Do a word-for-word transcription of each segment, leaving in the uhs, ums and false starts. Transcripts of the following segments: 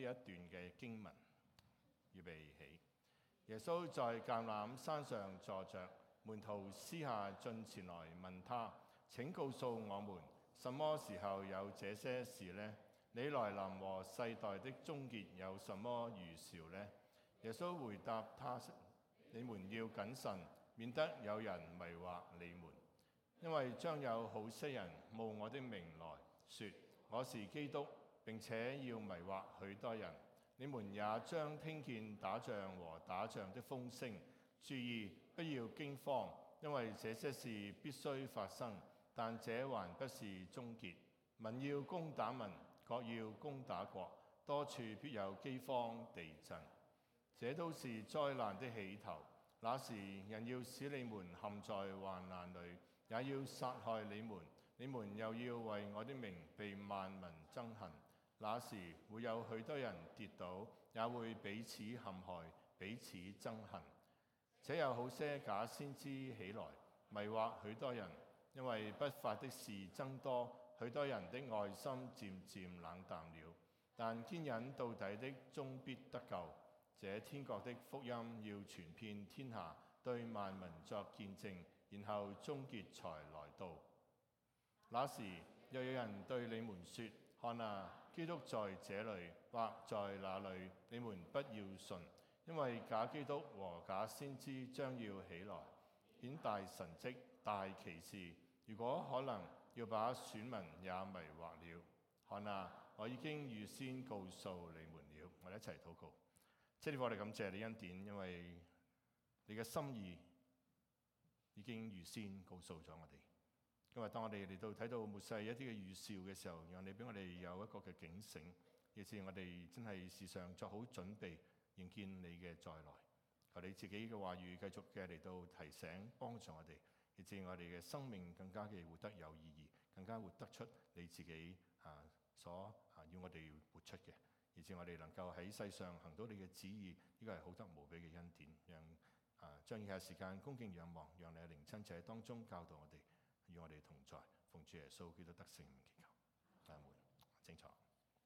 一段嘅經文，預備起。耶穌在橄欖山上坐着，門徒私下進前來問他：請告訴我們，什麼時候有這些事呢？你來臨和世代的終結有什麼預兆呢？耶穌回答他：你們要謹慎，免得有人迷惑你們。因為將有好些人冒我的名來說我是基督，並且要迷惑許多人。你們也將聽見打仗和打仗的風聲，注意不要驚慌，因為這些事必須發生，但這還不是終結。民要攻打民，國要攻打國，多處必有饑荒、地震，這都是災難的起頭。那時人要使你們陷在患難裏，也要殺害你們，你們又要為我的名被萬民憎恨。那時會有許多人跌倒，也會彼此陷害，彼此憎恨。且有好些假先知起來，迷惑許多人。因為不法的事增多，許多人的愛心漸漸冷淡了。但堅忍到底的終必得救。這天國的福音要傳遍天下，對萬民作見證，然後終結才來到。那時又有人對你們說：看啊，基督在這裏或在那裏，你們不要信，因為假基督和假先知將要起來，顯大神蹟、大奇事。如果可能，要把選民也迷惑了。看啊，我已經預先告訴你們了。我哋一齊禱告。即係我哋感謝你恩典，因為你嘅心意已經預先告訴咗我哋。今日當我哋嚟到睇到末世一啲嘅預兆嘅時候，讓你俾我哋有一個嘅警醒，以致我哋真係時常作好準備，迎見你嘅再來。求你自己嘅話語繼續嘅嚟到提醒幫助我哋，以致我哋嘅生命更加嘅活得有意義，更加活得出你自己啊所啊要我哋活出嘅。以致我哋能夠喺世上行到你嘅旨意，呢個係好得無比嘅恩典。讓啊將以下時間恭敬仰望，讓你嘅靈親自喺當中教導我哋，與我哋同在。奉主耶穌基督得勝名祈求，阿門。清楚。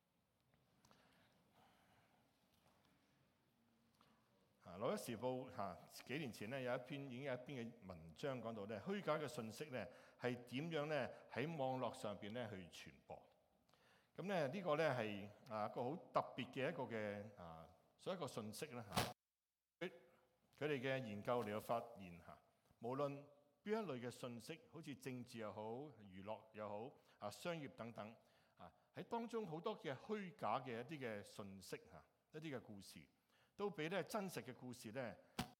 啊，《紐約時報》嚇、啊、幾年前咧有一篇已經有一篇嘅文章講到咧，虛假嘅信息咧係點樣咧喺網絡上邊咧去傳播。咁咧呢個咧係啊一個好特別嘅一個嘅啊，所以一個信息啦嚇。佢佢哋嘅研究嚟到發現嚇，無論邊一類嘅信息，好似政治又好、娛樂又好、啊商業等等啊，喺當中好多嘅虛假嘅一啲嘅信息嚇，一啲嘅故事，都比咧真實嘅故事咧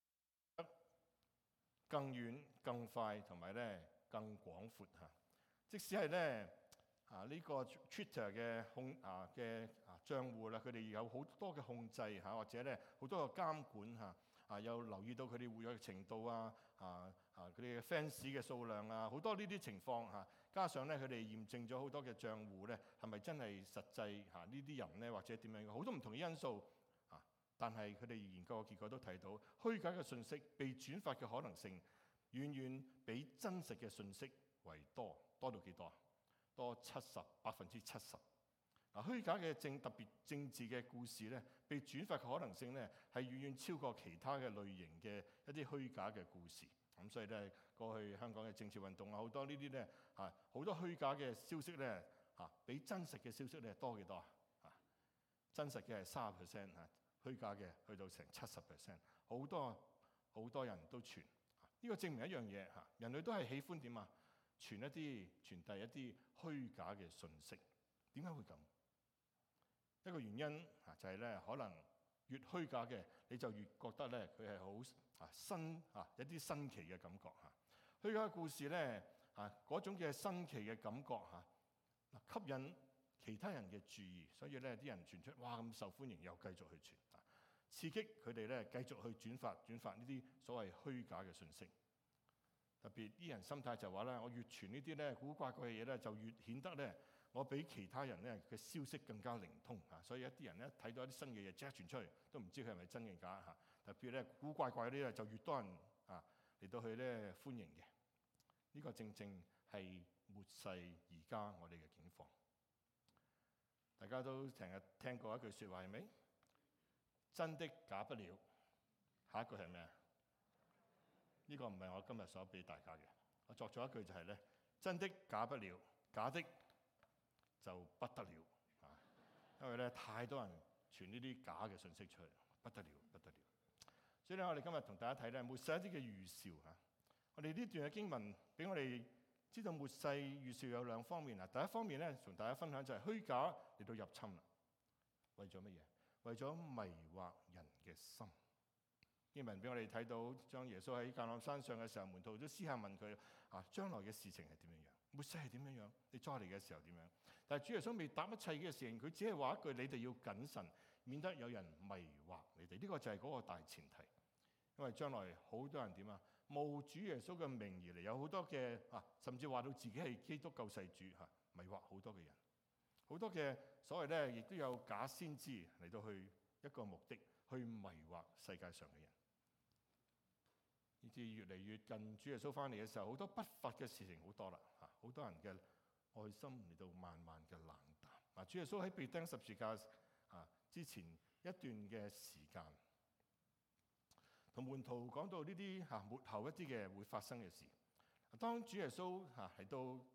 更遠、更快同埋咧更廣闊嚇。即使係咧。啊！呢、這個 Twitter 嘅控啊嘅啊賬戶啦，佢哋有好多嘅控制嚇，或者咧好多嘅監管嚇，啊有留意到佢哋活躍嘅程度啊，啊啊佢哋嘅 fans 嘅數量啊，好多呢啲情況嚇，加上咧佢哋驗證咗好多嘅賬戶咧，係咪真係實際嚇呢啲人咧，或者點樣？好多唔同嘅因素啊，但係佢哋研究嘅結果都睇到，虛假嘅信息被轉發嘅可能性遠遠比真實嘅信息為多，多到幾多？多七十百分之七十。嗱，虛假嘅政特別政治嘅故事咧，被轉發嘅可能性咧，係遠遠超過其他嘅類型嘅一啲虛假嘅故事。咁所以咧，過去香港嘅政治運動啊，好多呢啲咧嚇，好多虛假嘅消息咧嚇，比真實嘅消息咧多幾多啊？真實嘅係三十 percent 嚇，虛假嘅去到成七十 percent， 好多好多人都傳。呢個證明一樣嘢嚇，人類都係喜歡點啊？傳一啲傳遞一啲虛假嘅信息，點解會咁？一個原因啊，就係咧，可能越虛假嘅，你就越覺得咧佢係好啊新啊一啲新奇嘅感覺嚇。虛假嘅故事咧啊，嗰種嘅新奇嘅感覺嚇，嗱吸引其他人嘅注意，所以咧啲人傳出哇咁受歡迎，又繼續去傳啊，刺激佢哋咧繼續去轉發轉發呢啲所謂虛假嘅信息。特別啲人心態就話咧，我越傳呢啲咧古怪怪嘅嘢咧，就越顯得咧我比其他人咧嘅消息更加靈通嚇。所以一啲人咧睇到一啲新嘅嘢即刻傳出去，都唔知佢係咪真定假嚇。特別咧古怪怪嗰啲咧就越多人啊嚟到去咧歡迎嘅。呢個正正係末世而家我哋嘅境況。 大家都成日聽過一句説話係咪？真的假不了。下一句係咩啊？呢、這個唔係我今日所俾大家嘅。我作咗一句就係、是、咧，真的假不了，假的就不得了啊！因為咧太多人傳呢啲假嘅信息出嚟，不得了，不得了。所以咧，我哋今日同大家睇咧末世一啲嘅預兆嚇。我哋呢段嘅經文俾我哋知道末世預兆有兩方面啊。第一方面咧，同大家分享就係虛假嚟到入侵啦。為咗乜嘢？為咗迷惑人嘅心。經文俾我哋睇到，將耶穌喺橄欖山上嘅時候，門徒都私下問佢啊，將來嘅事情係點樣樣？末世係點樣樣？你再嚟嘅時候點樣？但係主耶穌未答一切嘅事情，佢只係話一句：你哋要謹慎，免得有人迷惑你哋。呢、這個就係嗰個大前提。因為將來好多人點啊？冒主耶穌嘅名而嚟，有好多嘅啊，甚至話到自己係基督救世主嚇、啊，迷惑好多嘅人。好多嘅所謂咧，亦都有假先知嚟到去一個目的，去迷惑世界上嘅人。以至越嚟越近主耶穌翻嚟嘅時候，好多不法嘅事情好多啦嚇，好多人嘅愛心嚟到慢慢嘅冷淡。嗱，主耶穌喺被釘十字架啊之前一段嘅時間，同門徒講到呢啲嚇末後一啲嘅會發生嘅事。當主耶穌嚇嚟到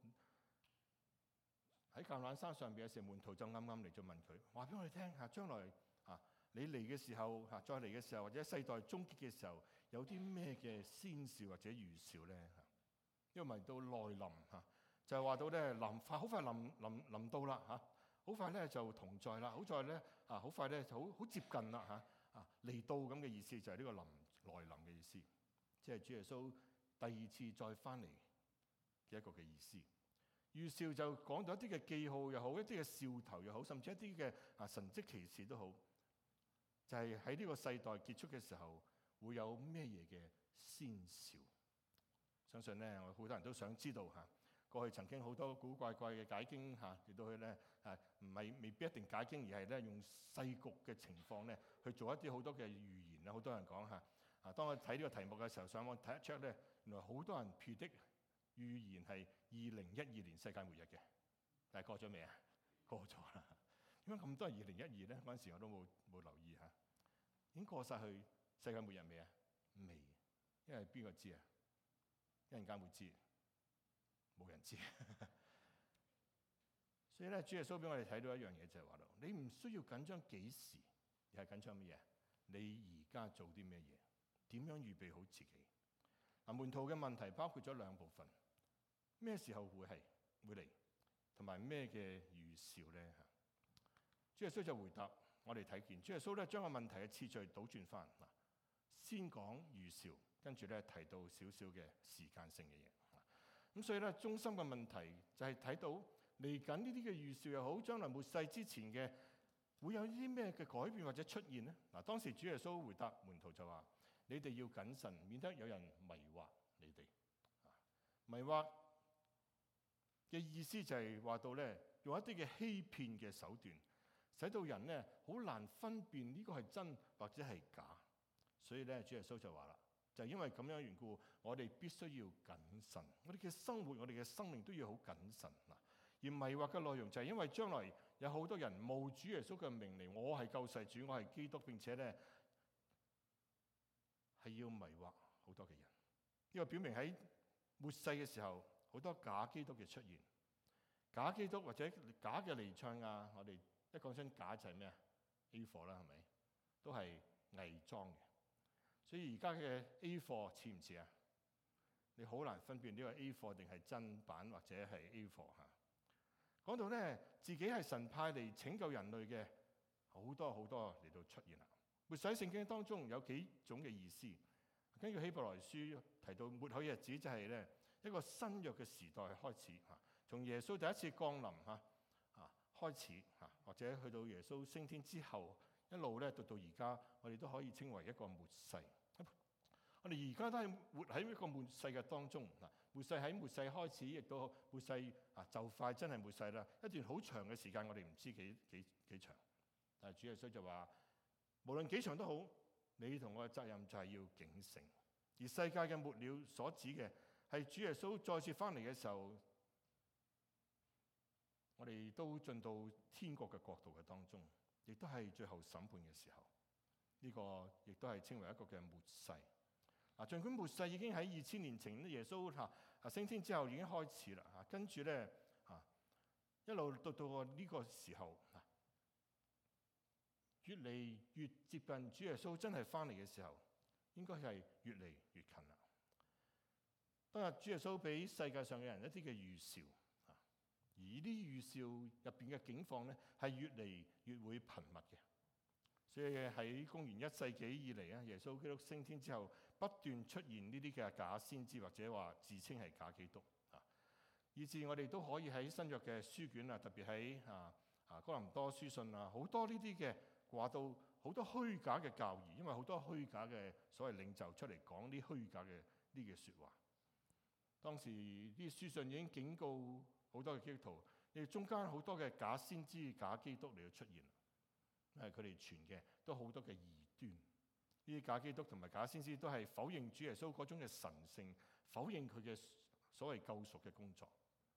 喺橄欖山上邊嘅時候，門徒就啱啱嚟就問佢，話俾我哋聽嚇，將來嚇你嚟嘅時候嚇，再嚟嘅時候，或者世代終結嘅時候，有啲咩嘅先兆或者預兆咧嚇？因為到來臨嚇，就係話到咧臨快好快臨臨臨到啦嚇，好快咧就同在啦，好在咧啊好快咧就好好接近啦嚇啊嚟到咁嘅意思，就係呢個臨來臨嘅意思，即係主耶穌第二次再翻嚟嘅一個嘅意思。預兆就講到一啲嘅記號又好，一啲嘅兆頭又好，甚至一啲嘅啊神蹟奇事都好，就係喺呢個世代結束嘅時候會有咩嘢嘅先兆。相信咧，我好多人都想知道嚇。過去曾經好多古怪怪嘅解經嚇，亦都去咧啊，唔係未必一定解經，而係咧用世局嘅情況咧去做一啲好多嘅預言啊。好多人講嚇啊，當我睇呢個題目嘅時候，上網睇一 check 咧，原來好多人 predict預言係二零一二年世界末日嘅，但係過咗未啊？過咗啦。點解咁多係二零一二咧？嗰陣時我都冇冇留意嚇。已經過晒去世界末日未啊？未，因為邊個知啊？一陣間會知，冇人知。所以咧，主耶穌俾我哋睇到一樣嘢，就係話到你唔需要緊張幾時，而係緊張乜嘢？你而家做啲咩嘢？點樣預備好自己？嗱，門徒嘅問題包括咗兩部分。咩時候會係會嚟，同埋咩嘅預兆咧？嚇，主耶穌就回答我哋睇見，主耶穌咧將個問題嘅次序倒轉翻嗱，先講預兆，跟住咧提到少少嘅時間性嘅嘢。咁所以咧，中心嘅問題就係睇到嚟緊呢啲嘅預兆又好，將來末世之前嘅會有啲咩嘅改變或者出現咧？嗱，當時主耶穌回答門徒就話：你哋要謹慎，免得有人迷惑你哋。迷惑嘅意思就係話到咧，用一啲嘅欺騙嘅手段，使到人咧好難分辨呢個係真或者係假。所以咧，主耶穌就話啦，就係因為咁樣緣故，我哋必須要謹慎，我哋嘅生活、我哋嘅生命都要好謹慎嗱。而迷惑嘅內容就係因為將來有好多人冒主耶穌嘅名嚟，我係救世主，我係基督，並且咧係要迷惑好多嘅人。呢個表明喺末世嘅時候，好多假基督嘅出現，假基督或者假嘅彌賽亞，我哋一講真假就係咩啊 ？A 貨啦，係咪？都係偽裝嘅。所以而家嘅 A 貨似唔似啊？你好難分辨呢個 A 貨定係真版或者係 A 貨嚇。講到咧自己係神派嚟拯救人類嘅，好多好多嚟到出現啦。末世聖經當中有幾種嘅意思。根據希伯來書提到末後日子就係咧一個新約嘅時代開始嚇，從耶穌第一次降臨嚇啊開始嚇，或者去到耶穌升天之後一路咧到到而家，我哋都可以稱為一個末世。我哋而家都係活喺一個末世嘅當中嗱，末世喺末世開始，亦都末世啊就快真係末世啦。一段好長嘅時間，我哋唔知幾幾幾長，但係主耶穌就話，無論幾長都好。你同我嘅責任就係要警醒，而世界嘅末了所指嘅係主耶穌再次翻嚟嘅時候， 我哋都進到天國嘅國度嘅當中，亦都係最後審判嘅時候。呢、這個亦都係稱為一個嘅末世。嗱，儘管末世已經喺二千年前耶穌嚇啊升天之後已經開始啦嚇，跟住咧嚇一路到到呢個時候啊，越嚟越接近主耶穌真係翻嚟嘅時候，應該係越嚟越近啦。當日主耶穌俾世界上嘅人一啲嘅預兆啊，而呢啲預兆入邊嘅境況咧係越嚟越會頻密嘅。所以喺公元一世紀以嚟咧，耶穌基督升天之後，不斷出現呢啲嘅假先知或者話自稱係假基督啊，以至我哋都可以喺新約嘅書卷啊，特別喺啊啊哥林多書信啊，好多呢啲嘅話到好多虛假嘅教義，因為好多虛假嘅所謂領袖出嚟講啲虛假嘅呢嘅説話。當時啲書信已經警告好多嘅基督徒，你中間好多嘅假先知、假基督嚟到出現。係佢哋傳嘅都好多嘅異端，呢啲假基督同埋假先知都係否認主耶穌嗰種嘅神性，否認佢嘅所謂救贖嘅工作，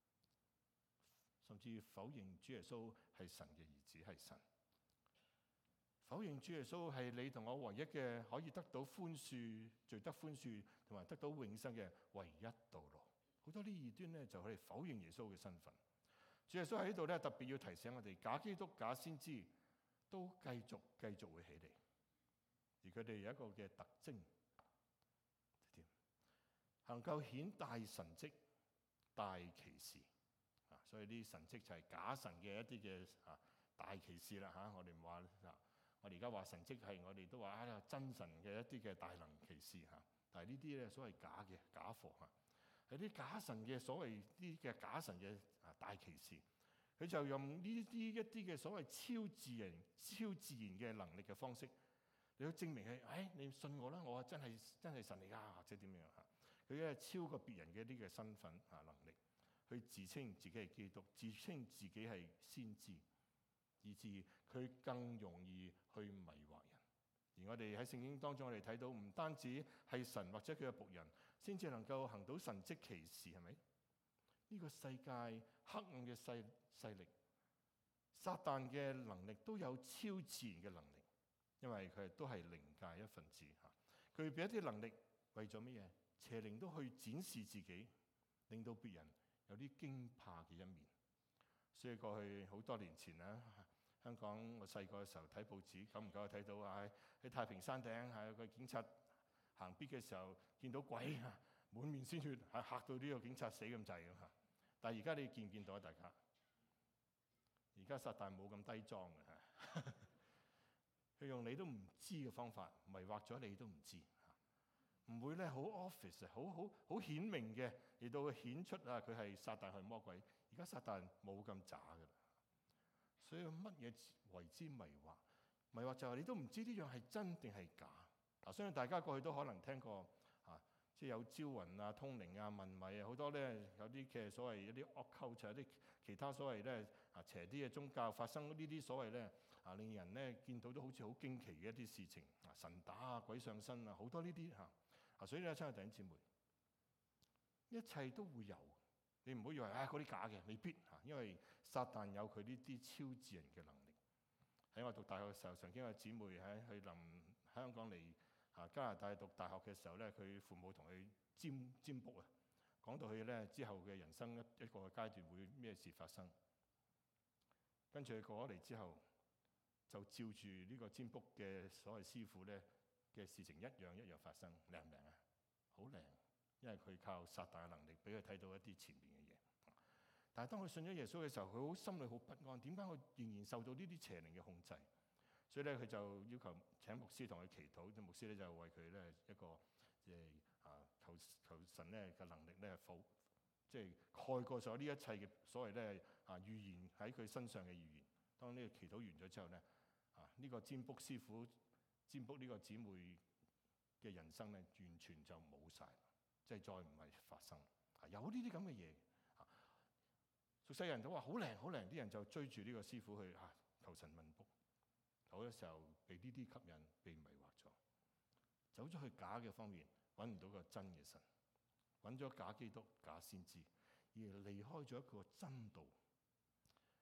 甚至否認主耶穌係神嘅兒子，係神，否認主耶穌係你同我唯一嘅可以得到寬恕、罪得寬恕同埋得到永生嘅唯一道路。好多啲異端咧就係否認耶穌嘅身份。主耶穌喺呢度咧特別要提醒我哋，假基督、假先知都繼續繼續會起嚟，而佢哋有一個嘅特徵，點能夠顯大神蹟、大奇事啊！所以呢啲神蹟就係假神嘅一啲嘅啊大奇事啦嚇。我哋唔話啊，我哋而家話神蹟係我哋都話啊真神嘅一啲嘅大能奇事嚇。但係呢啲咧所謂假嘅假貨嚇，係啲假神嘅所謂啲嘅假神嘅啊大奇事。佢就用呢啲一啲嘅所謂超自然、超自然嘅能力嘅方式，你去證明係，誒、哎，你信我啦，我真係真係神嚟㗎，或者點樣嚇？佢咧超過別人嘅呢個身份啊能力，去自稱自己係基督，自稱自己係先知，以致佢更容易去迷惑人。而我哋喺聖經當中，我哋睇到唔單止係神或者佢嘅僕人，先至能夠行到神蹟奇事，係咪？呢個世界黑暗嘅勢勢力，撒旦嘅能力都有超自然嘅能力，因為佢都係靈界一份子嚇。佢俾一啲能力為咗乜嘢？邪靈都去展示自己，令到別人有啲驚怕嘅一面。所以過去好多年前咧，香港我細個嘅時候睇報紙，久唔久就睇到啊喺太平山頂係有個警察行必嘅時候見到鬼啊，滿面鮮血，係嚇到呢個警察死咁滯咁嚇。但係而家你見唔見到啊？大家而家撒旦冇咁低裝嘅嚇，佢用你都唔知嘅方法迷惑咗你都唔知嚇，唔會咧好 office 好好好顯明嘅嚟到顯出啊佢係撒旦係魔鬼。而家撒旦冇咁渣噶啦，所以乜嘢為之迷惑？迷惑就係你都唔知呢樣係真定係假。嗱，相信大家過去都可能聽過啊。即係有招魂啊、通靈啊、問米啊，好多咧有啲嘅所謂一啲 occult，有啲其他所謂咧啊邪啲嘅宗教發生呢啲所謂咧啊令人咧見到都好似好驚奇嘅一啲事情啊，神打啊、鬼上身啊，好多呢啲嚇啊，所以咧親愛弟兄姊妹，一切都會有，你唔好以為啊嗰啲假嘅，未必嚇，因為撒旦有佢呢啲超自然嘅能力。喺我讀大學嘅時候，曾經有姊妹喺去臨香港嚟啊加拿大讀大學嘅時候咧，佢父母同佢占占卜啊，講到佢咧之後嘅人生一一個階段會咩事發生。跟住佢過咗嚟之後，就照住呢個占卜嘅所謂師傅咧嘅事情一樣一樣發生，靚唔靚啊？好靚，因為佢靠撒旦嘅能力俾佢睇到一啲前面嘅嘢。但係當佢信咗耶穌嘅時候，佢好心裏好不安，點解佢仍然受到呢啲邪靈嘅控制？所以咧，佢就要求請牧師同佢祈禱。啲牧師咧就為佢咧一個即係啊求求神咧嘅能力咧否即係蓋過咗呢一切嘅所謂咧啊預言喺佢身上嘅預言。當呢個祈禱完咗之後咧啊呢個占卜師傅占卜呢個姊妹嘅人生咧完全就冇晒，即係再唔係發生啊有呢啲咁嘅嘢啊。俗世人都話好靈好靈，啲人就追住呢個師傅去啊求神問卜。好多時候被呢啲吸引，被迷惑咗，走咗去假嘅方面，揾唔到個真嘅神，揾咗假基督、假先知，而離開咗一個真道。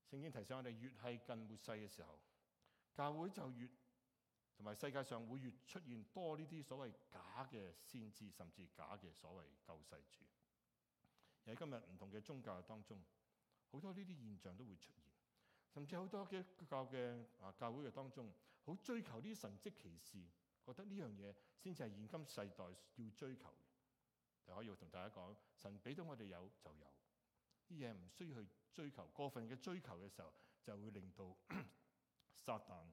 聖經提醒我哋，越係近末世嘅時候，教會就越同埋世界上會越出現多呢啲所謂假嘅先知，甚至假嘅所謂救世主。而喺今日唔同嘅宗教當中，好多呢啲現象都會出現，甚至好多嘅教嘅啊教會嘅當中，好追求啲神蹟奇事，覺得呢樣嘢先至係現今世代要追求嘅。就可以同大家講，神俾到我哋有就有，啲嘢唔需要去追求，過分嘅追求嘅時候，就會令到撒旦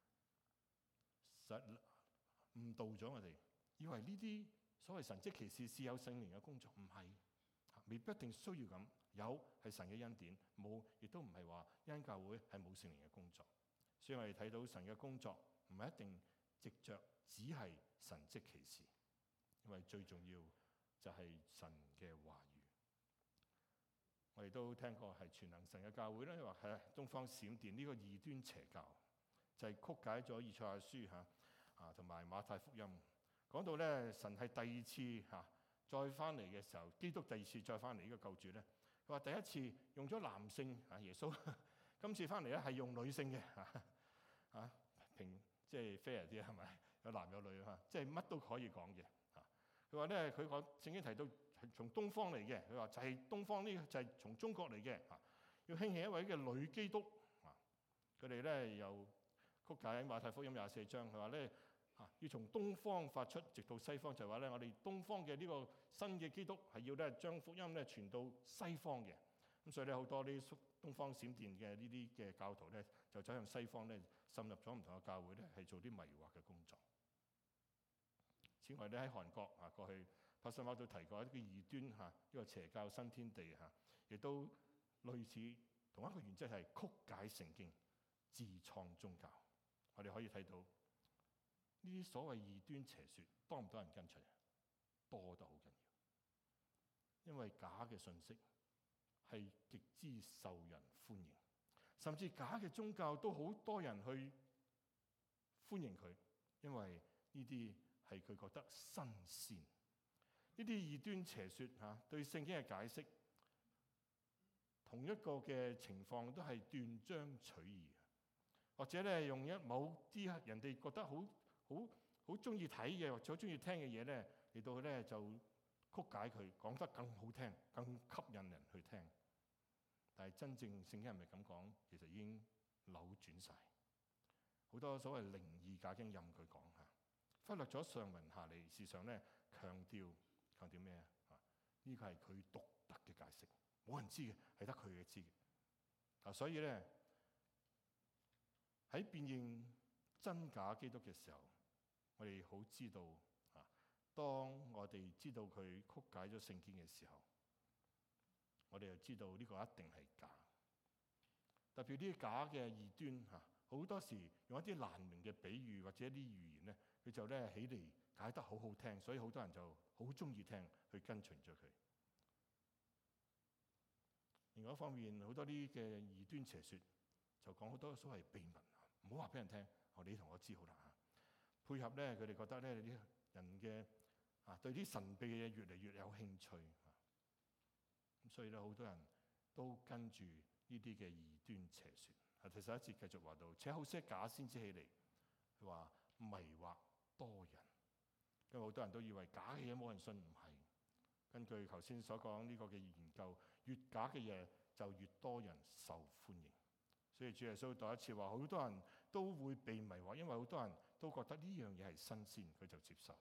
實誤導咗我哋，以為呢啲所謂神蹟奇事是有聖靈嘅工作，唔係，未必一定需要咁。有係神嘅恩典，冇亦都唔係話恩教會係冇聖靈嘅工作。所以我哋睇到神嘅工作唔係一定藉着只係神蹟奇事，因為最重要就係神嘅話語。我哋都聽過係全能神嘅教會咧，話係東方閃電呢個異端邪教，就係、是、曲解咗以賽亞書嚇啊同埋馬太福音，講到咧神係第二次嚇、啊、再翻嚟嘅時候，基督第二次再翻嚟呢個救主咧。佢話第一次用咗男性啊耶穌，今次翻嚟咧係用女性嘅嚇啊平即係 fair 啲係咪？有男有女嚇，即係乜都可以講嘅嚇。佢話咧佢講聖經提到係從東方嚟嘅，佢話就係東方呢就係從中國嚟嘅嚇，要興起一位嘅女基督啊。佢哋咧又曲解喺馬太福音廿四章，佢話咧啊要從東方發出，直到西方，就係話咧我哋東方嘅呢個新嘅基督係要咧將福音咧傳到西方嘅。咁所以咧好多啲東方閃電嘅呢啲嘅教徒咧就走向西方咧，滲入咗唔同嘅教會咧，係做啲迷惑嘅工作。此外咧喺韓國啊，過去帕森馬都提過一啲異端嚇，呢個邪教新天地嚇，亦都類似同一個原則係曲解聖經、自創宗教。我哋可以睇到呢啲所謂異端邪説多唔多人跟隨？多得好緊要，因為假嘅信息係極之受人歡迎，甚至假嘅宗教都好多人去歡迎佢，因為呢啲係佢覺得新鮮。呢啲異端邪説嚇對聖經嘅解釋，同一個嘅情況都係斷章取義，或者咧用一某啲人哋覺得好好好中意睇嘅或者好中意聽嘅嘢咧嚟到咧就曲解佢，講得更好聽、更吸引人去聽。但係真正聖經係咪咁講？其實已經扭轉晒，好多所謂靈異假經任佢講嚇，忽略咗上文下理，事實上咧強調強調咩啊？呢個係佢獨特嘅解釋，冇人知嘅，係得佢嘅知嘅。啊，所以咧喺辨認真假基督嘅時候，我哋好知道啊，當我哋知道佢曲解咗聖經嘅時候，我哋就知道呢個一定係假。特別啲假嘅異端嚇，好多時用一啲難明嘅比喻或者一啲預言咧，佢就咧起嚟解得好好聽，所以好多人就好中意聽，去跟隨咗佢。另外一方面，好多啲嘅異端邪説就講好多所謂秘密，唔好話俾人聽，我你同我知好啦嚇。配合咧，佢哋覺得咧啲人嘅啊對啲神秘嘅嘢越嚟越有興趣啊，咁所以咧好多人都跟住呢啲嘅異端邪説。啊，第十一節繼續話到，且好些假先知起嚟，佢話迷惑多人，因為好多人都以為假嘅嘢冇人信，唔係。根據頭先所講呢個嘅研究，越假嘅嘢就越多人受歡迎。所以主耶穌第一次話，好多人都會被迷惑，因為好多人都覺得呢樣嘢係新鮮，佢就接受。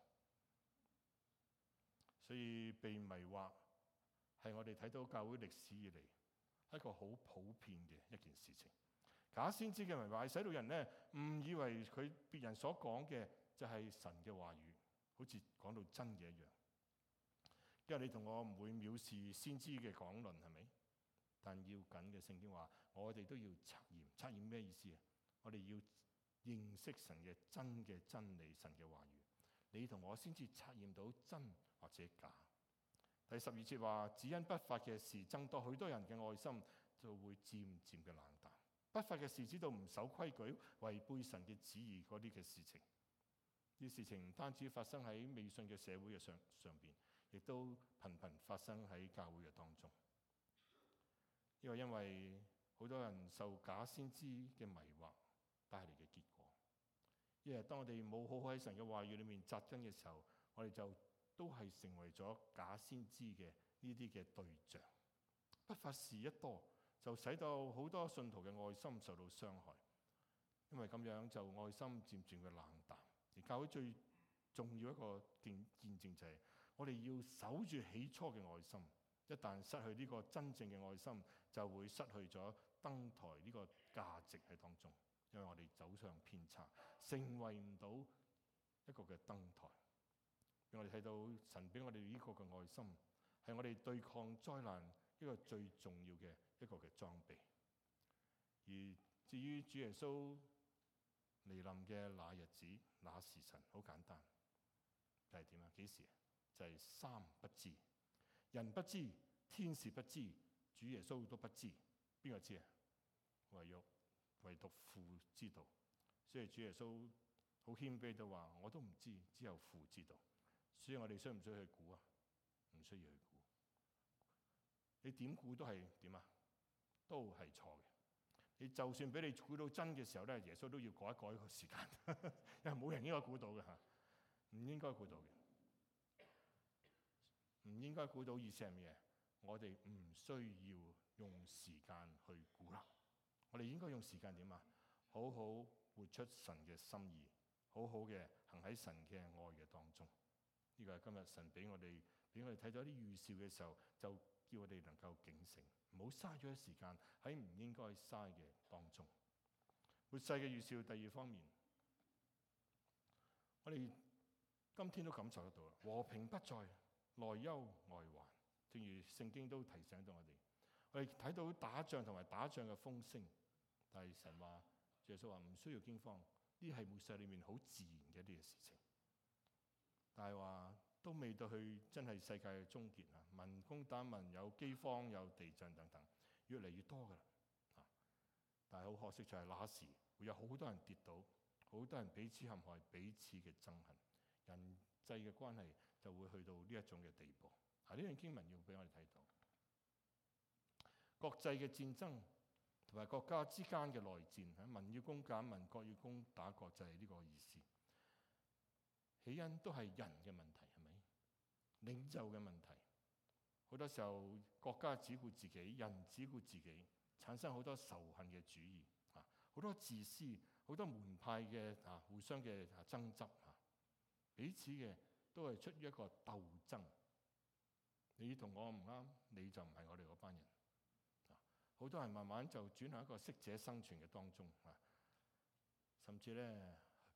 所以被迷惑係我哋睇到教會歷史以嚟一個好普遍嘅一件事情。假先知嘅迷惑係使到人咧誤以為佢別人所講嘅就係神嘅話語，好似講到真嘅一樣。因為你同我唔會藐視先知嘅講論，係咪？但要緊嘅聖經話，我哋都要測驗。測驗咩意思啊？我哋要認識神嘅真嘅真理，神嘅話語。你同我先至測驗到真或者假。第十二節話，只因不法嘅事增多，許多人嘅愛心就會漸漸嘅冷淡。不法嘅事知道唔守規矩、違背神嘅旨意嗰啲嘅事情，呢啲事情唔單止發生喺未信嘅社會嘅上上邊，亦都頻頻發生喺教會嘅當中。因為因為好多人受假先知嘅迷惑帶嚟嘅結果。因為當我哋冇好好喺神嘅話語裏面扎根嘅時候，我哋就都係成為咗假先知嘅呢啲嘅對象。不法事一多，就使到好多信徒嘅愛心受到傷害。因為咁樣就愛心漸漸嘅冷淡。而教會最重要一個見見證就係、是、我哋要守住起初嘅愛心。一旦失去呢個真正嘅愛心，就會失去咗燈台呢個價值喺當中。因為我哋走上偏差，成為唔到一個嘅燈台。讓我哋睇到神俾我哋呢個嘅愛心，係我哋對抗災難一個最重要嘅一個嘅裝備。而至於主耶穌嚟臨嘅那日子、那時辰，好簡單，就係點啊？幾時？就係、是、三不知。人不知，天使不知，主耶穌都不知。邊個知啊？唯有唯獨父知道。所以主耶穌好謙卑就話：我都唔知，只有父知道。所以我哋需唔需要去估啊？唔需要去估。你點估都係點啊？都係錯嘅。你就算俾你估到真嘅時候咧，耶穌都要改一改個時間，因為冇人應該估到嘅嚇，唔應該估到嘅。唔應該估到意思係咩？我哋唔需要用時間去估啦。我哋應該用時間點啊？好好活出神嘅心意，好好嘅行喺神嘅愛嘅當中。呢個係今日神俾我哋，俾我哋睇到啲預兆嘅時候，就叫我哋能夠警醒，唔好嘥咗時間喺唔應該嘥嘅當中。末世嘅預兆第二方面，我哋今天都感受得到啦，和平不再。內憂外患，正如聖經都提醒到我哋，我哋睇到打仗同埋打仗嘅風聲，但係神話，耶穌話唔需要驚慌，呢係末世裏面好自然嘅一啲嘅事情。但係話都未到去真係世界嘅終結啊！民攻打民，有饑荒、有地震等等，越嚟越多噶啦。但係好可惜就係那時會有好多人跌倒，好多人彼此陷害，彼此嘅憎恨，人際嘅關係就會去到呢一種嘅地步。啊，呢段經文要俾我哋睇到，國際嘅戰爭同埋國家之間嘅內戰，民要攻打民，國要攻打國，就係呢個意思。起因都係人嘅問題，係咪？領袖嘅問題，好多時候國家只顧自己，人只顧自己，產生好多仇恨嘅主義，啊，好多自私，好多門派嘅啊互相嘅爭執，啊，彼此嘅都係出於一個鬥爭。你同我唔啱，你就唔係我哋嗰班人。啊，好多人慢慢就轉向一個適者生存嘅當中，啊，甚至咧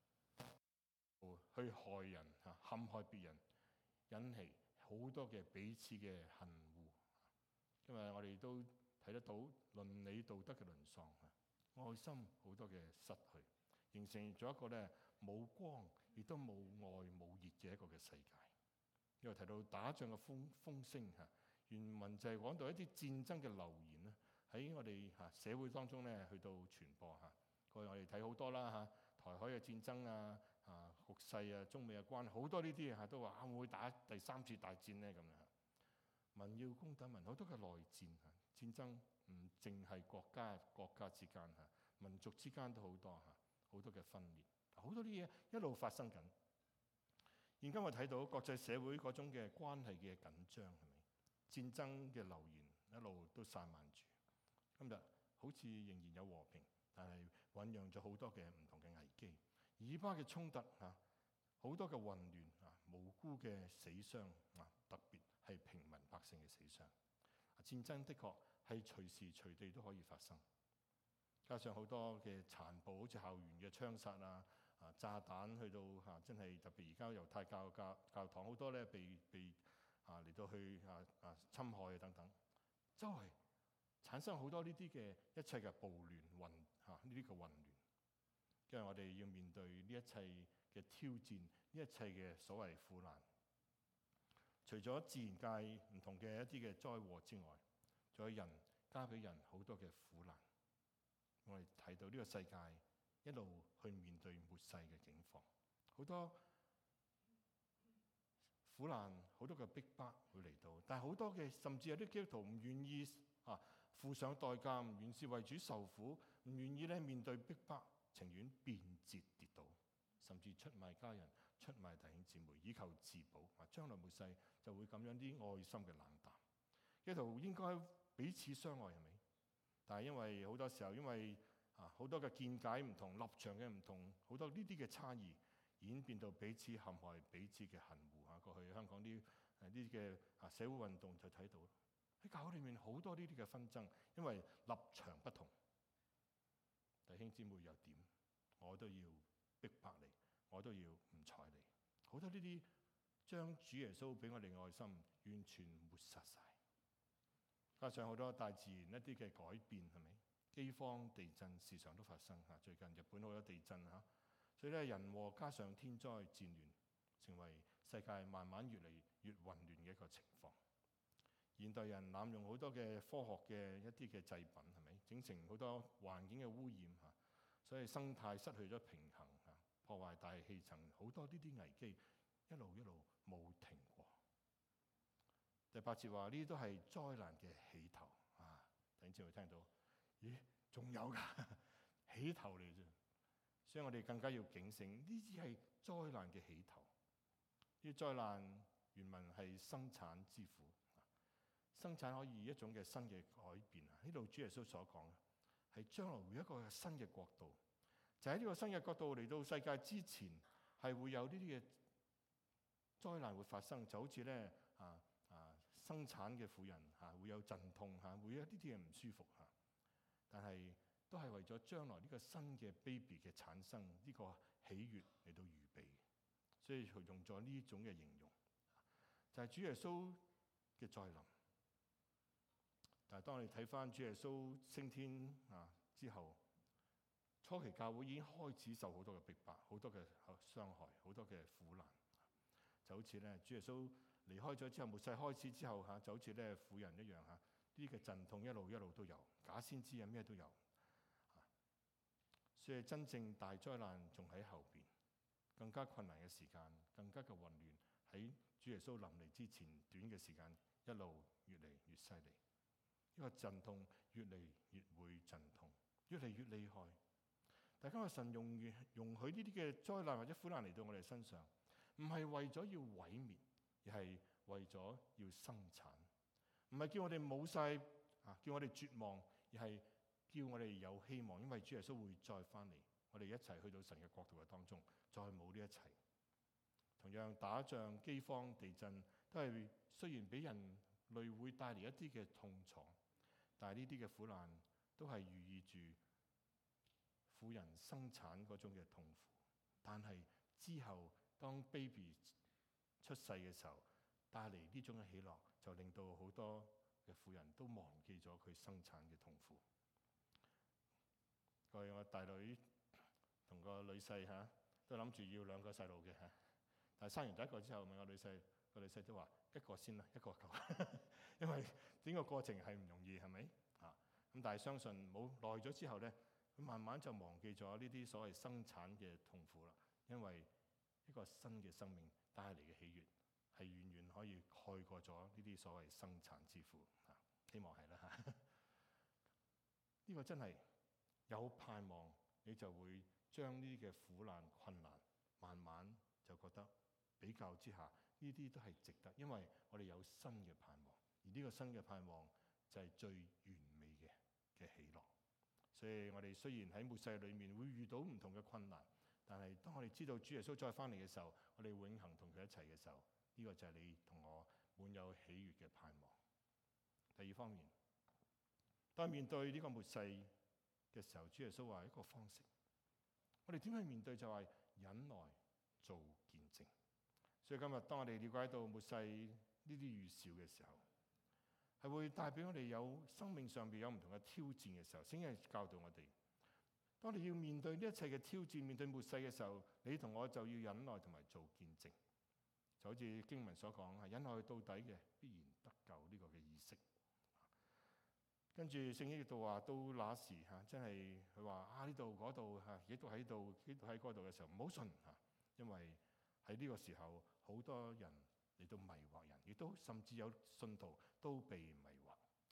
去害人，啊，陷害別人，引起好多嘅彼此嘅恨惡。因為我哋都睇得到倫理道德嘅淪喪，愛心好多嘅失去，形成咗一個咧冇光亦都冇愛冇熱嘅一個嘅世界。因為提到打仗嘅風風聲嚇，原文就係講到一啲戰爭嘅流言咧，喺我哋嚇社會當中咧去到傳播嚇。過去我哋睇好多啦嚇，台海嘅戰爭啊、啊局勢啊、中美嘅關係，好多呢啲嚇都話會唔會打第三次大戰咧咁樣。民要攻打民，好多嘅內戰嚇，戰爭唔淨係國家國家之間嚇，民族之間都好多嚇，好多嘅分裂，好多啲嘢一路發生緊。現今我睇到國際社會嗰種嘅關係嘅緊張，係咪？戰爭嘅流言一路都散漫住。今日好似仍然有和平，但係醖釀咗好多嘅唔同嘅危機。以巴嘅衝突嚇，好多嘅混亂啊，無辜嘅死傷啊，特別係平民百姓嘅死傷。戰爭的確係隨時隨地都可以發生，加上好多嘅殘暴，好似校園嘅槍殺啊。啊！炸彈去到嚇、啊，真係特別而家猶太教教教堂好多咧，被被啊嚟到去啊啊侵害啊等等，周圍產生好多呢啲嘅一切嘅暴亂混嚇呢啲嘅混亂，因為我哋要面對呢一切嘅挑戰，呢一切嘅所謂苦難。除咗自然界唔同嘅一啲嘅災禍之外，仲有人加俾人好多嘅苦難。我哋睇到呢個世界一路去面對末世嘅境況，好多苦難，好多嘅逼迫會嚟到，但係好多嘅甚至有啲基督徒唔願意啊付上代價，唔願意為主受苦，唔願意咧面對逼迫，情願變節跌倒，甚至出賣家人、出賣弟兄姊妹，以求自保。啊，將來末世就會咁樣啲愛心嘅冷淡。基督徒應該彼此相愛，係咪？但係因為好多時候，因為啊好多嘅見解唔同、立場嘅唔同，好多呢啲嘅差異，演變到彼此陷害、彼此嘅恨惡。啊，過去香港啲誒啲嘅啊社會運動就睇到喺教會裏面好多呢啲嘅紛爭，因為立場不同。弟兄姊妹又點？我都要逼迫你，我都要唔睬你。好多呢啲將主耶穌俾我哋愛心完全抹殺晒。加上好多大自然一啲嘅改變，係咪？饑荒、地震時常都發生嚇。最近日本好多地震嚇，所以咧人禍加上天災戰亂，成為世界慢慢越嚟越混亂嘅一個情況。現代人濫用好多嘅科學嘅一啲嘅製品，係咪？整成好多環境嘅污染嚇，所以生態失去咗平衡嚇，破壞大氣層，好多呢啲危機一路一路冇停過。第八節話呢啲都係災難嘅起頭啊！弟兄姊妹聽到，咦？仲有㗎起頭嚟啫，所以我哋更加要警醒，呢啲係災難嘅起頭。呢啲災難原文係生產之苦，生產可以一種嘅新嘅改變啊！呢度主耶穌所講嘅係將來會有一個新嘅國度，就喺呢個新嘅國度嚟到世界之前，係會有呢啲嘅災難會發生，就好似咧啊啊生產嘅婦人嚇會有陣痛嚇，會有一啲啲嘅唔舒服嚇，但係都係為咗將來呢個新嘅 baby 嘅產生呢個喜悅嚟到預備，所以佢用咗呢種嘅形容，就係主耶穌嘅再臨。但係當你睇翻主耶穌升天啊之後，初期教會已經開始受好多嘅逼迫、好多嘅傷害、好多嘅苦難，就好似咧主耶穌離開咗之後，末世開始之後嚇，就好似咧婦人一樣嚇，呢啲嘅陣痛一路一路都有，假先知啊咩都有，所以真正大災難仲喺後邊，更加困難嘅時間，更加嘅混亂喺主耶穌臨嚟之前短嘅時間，一路越嚟越犀利。呢個陣痛越嚟越會陣痛，越嚟越厲害。大家話神容許容許呢啲嘅災難或者苦難嚟到我哋身上，唔係為咗要毀滅，而係為咗要生產。唔係叫我哋冇晒啊，叫我哋絕望，而係叫我哋有希望。因為主耶穌會再翻嚟，我哋一齊去到神嘅國度嘅當中，再冇呢一切。同樣打仗、饑荒、地震都係雖然俾人類會帶嚟一啲嘅痛楚。但係呢啲嘅苦難都係寓意住婦人生產嗰種嘅痛苦，但係之後當 baby 出世嘅時候，帶嚟呢種嘅喜樂，就令到好多嘅婦人都忘記咗佢生產嘅痛苦。過去我大女同個女婿嚇都諗住要兩個細路嘅嚇，但係生完第一個之後，問我女婿，個女婿都話一個先啦，一個夠，因為整個過程係唔容易，係咪啊？咁但係相信冇耐咗之後咧，佢慢慢就忘記咗呢啲所謂生產嘅痛苦啦。因為一個新嘅生命帶嚟嘅喜悅，係遠遠可以蓋過咗呢啲所謂生產之苦啊！希望係啦嚇。呢個真係有盼望，你就會將呢啲嘅苦難困難，慢慢就覺得比較之下。呢啲都係值得，因為我哋有新嘅盼望，而呢個新嘅盼望就係最完美嘅嘅喜樂。所以我哋雖然喺末世裏面會遇到唔同嘅困難，但係當我哋知道主耶穌再翻嚟嘅時候，我哋永恆同佢一齊嘅時候，呢個就係你同我滿有喜悅嘅盼望。第二方面，當面對呢個末世嘅時候，主耶穌話一個方式，我哋點去面對就係忍耐做見證。所以今日當我哋了解到末世呢啲預兆嘅時候，係會帶俾我哋有生命上邊有唔同嘅挑戰嘅時候，先係教導我哋。當你要面對呢一切嘅挑戰，面對末世嘅時候，你同我就要忍耐同埋做見證。就好似經文所講，係忍耐到底嘅必然得救呢個嘅意識。跟住聖經亦都話，到那時嚇，真係佢話啊呢度嗰度嚇，亦都喺度，亦都喺嗰度嘅時候，唔好信嚇，因為喺呢個時候，好多人嚟到迷惑人，亦都甚至有信徒都被迷惑。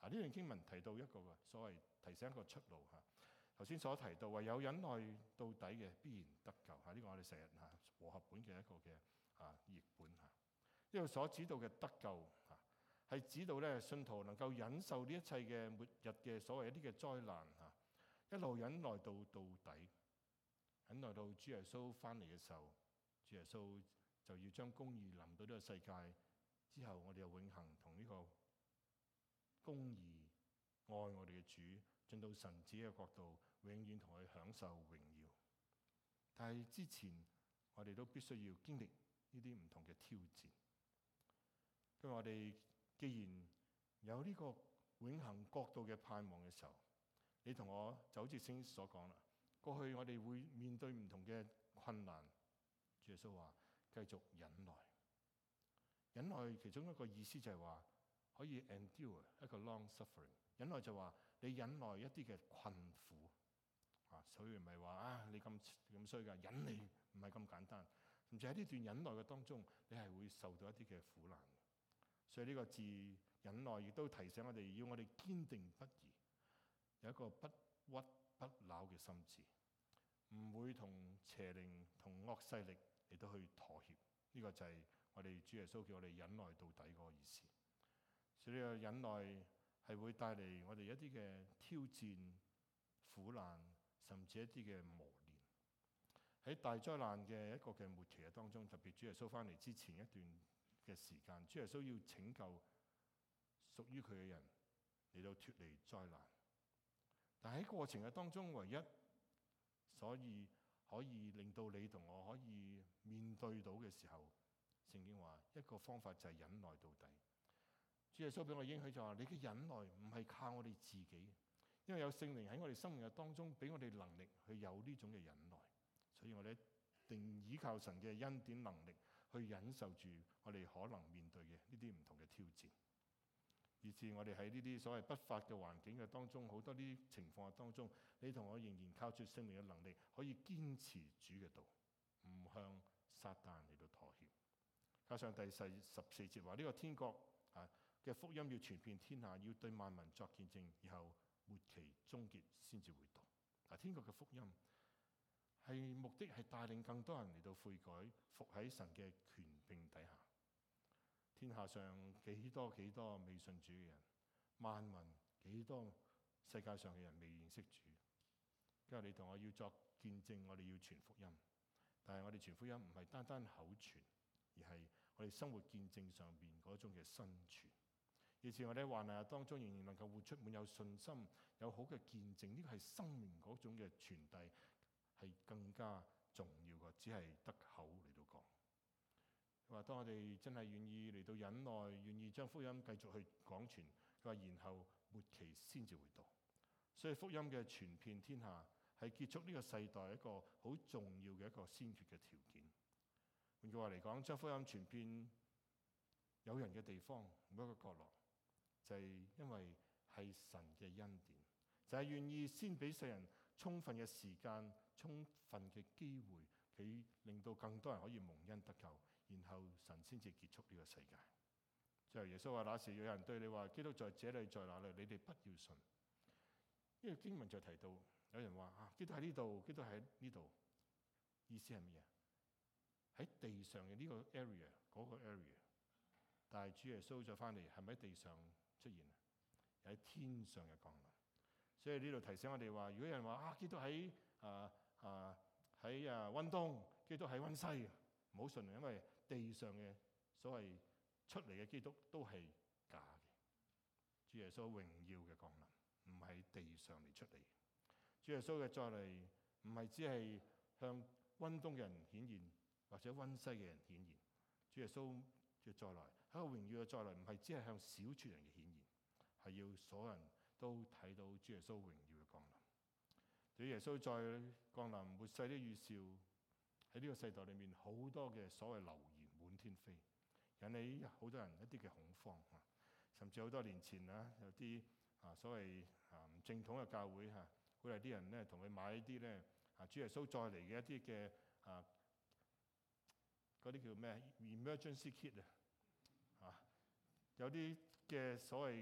啊，呢段經文提到一個所謂提醒一個出路嚇。頭先所提到唯有忍耐到底嘅必然得救嚇，呢、這個我哋成日嚇和合本嘅一個嘅啊譯本嚇。呢度所指導嘅得救嚇，係指到咧信徒能夠忍受呢一切嘅末日嘅所謂一啲嘅災難嚇，一路忍耐到到底，忍耐到主耶穌翻嚟嘅時候，主耶穌就要將公義臨到呢個世界之後，我哋又永恆同呢個公義愛我哋嘅主進到神子嘅國度，永遠同佢享受榮耀。但係之前我哋都必須要經歷呢啲唔同嘅挑戰。因為我哋既然有呢個永恆國度嘅盼望嘅時候，你同我就好似聖經所講啦，過去我哋會面對唔同嘅困難，主耶穌話繼續忍耐。忍耐其中一個意思就係話可以 endure 一個 long suffering。忍耐就話你忍耐一啲嘅困苦啊，所以唔係話啊你咁咁衰㗎，忍你唔係咁簡單。甚至喺呢段忍耐嘅當中，你係會受到一啲嘅苦難。所以呢個字忍耐亦都提醒我哋，要我哋堅定不移，有一個不屈不撓嘅心志，唔會同邪靈同惡勢力嚟到去妥協。呢、這個就係我哋主耶穌叫我哋忍耐到底嗰個意思。所以呢個忍耐係會帶嚟我哋一啲嘅挑戰、苦難，甚至一啲嘅磨練。喺大災難嘅一個嘅末期嘅當中，特別主耶穌翻嚟之前一段嘅時間，主耶穌要拯救屬於佢嘅人嚟到脫離災難。但喺過程嘅當中，唯一所以可以令到你同我可以面對到嘅時候，聖經話一個方法就係忍耐到底。主耶穌俾我應許就話：你嘅忍耐唔係靠我哋自己，因為有聖靈喺我哋生命嘅當中，俾我哋能力去有呢種嘅忍耐。所以我哋一定依靠神嘅恩典能力去忍受住我哋可能面對嘅呢啲唔同嘅挑戰，以至我哋喺呢啲所謂不法嘅環境嘅當中，好多啲情況嘅當中，你同我仍然靠住聖靈嘅能力，可以堅持主嘅道，唔向撒旦嚟到妥協。加上第十四節話：呢、這個天國啊嘅福音要傳遍天下，要對萬民作見證，以後末期終結先至會到。啊，天國嘅福音係目的係帶領更多人嚟到悔改，服喺神嘅權柄底下。天下上幾多幾多未信主嘅人，萬民幾多世界上嘅人未認識主。今日你同我要作見證，我哋要傳福音。但係我哋傳福音唔係單單口傳，而係我哋生活見證上邊嗰種嘅生存。以至我哋喺患難當中仍然能夠活出滿有信心、有好嘅見證，呢個係生命嗰種嘅傳遞，係更加重要嘅，只係得口嚟到講。佢話：當我哋真係願意嚟到忍耐，願意將福音繼續去廣傳，佢話然後末期先至會到。所以福音嘅傳遍天下係結束呢個世代一個好重要嘅一個先決嘅條件。換句話嚟講，將福音傳遍有人嘅地方，每一個角落，就係因為係神嘅恩典，就係願意先俾世人充分嘅時間、充分嘅機會，佢令到更多人可以蒙恩得救，然後神先至結束呢個世界。最後耶穌話：那時有人對你話，基督在這裏，在那裏，你哋不要信。呢個經文就提到，有人話啊，基督喺呢度，基督喺呢度，意思係乜嘢？喺地上嘅呢個 area，嗰個 area， 但係主耶穌再翻嚟，係咪喺地上出現啊？喺天上嘅降臨。所以呢度提醒我哋話，如果有人話啊，基督喺啊啊喺啊溫東，基督喺溫西，唔好信，因為地上嘅所謂出嚟嘅基督都係假嘅。主耶穌榮耀嘅降臨唔係地上嚟出嚟。主耶穌嘅再嚟唔係只係向溫東嘅人顯現，或者溫西嘅人顯現。主耶穌嘅再來，喺個榮耀嘅再來，唔係只係向少撮人嘅顯現，係要所有人都睇到主耶穌榮耀嘅降臨。對於耶穌再降臨末世的預兆，喺呢個世代裏面好多嘅所謂流言滿天飛，引起好多人一啲嘅恐慌啊！甚至好多年前啊，有啲啊所謂啊唔正統嘅教會嚇，鼓勵啲人咧同佢買一啲咧啊主耶穌再嚟嘅一啲嘅啊嗰啲叫咩 emergency kit 啊，啊有啲嘅所謂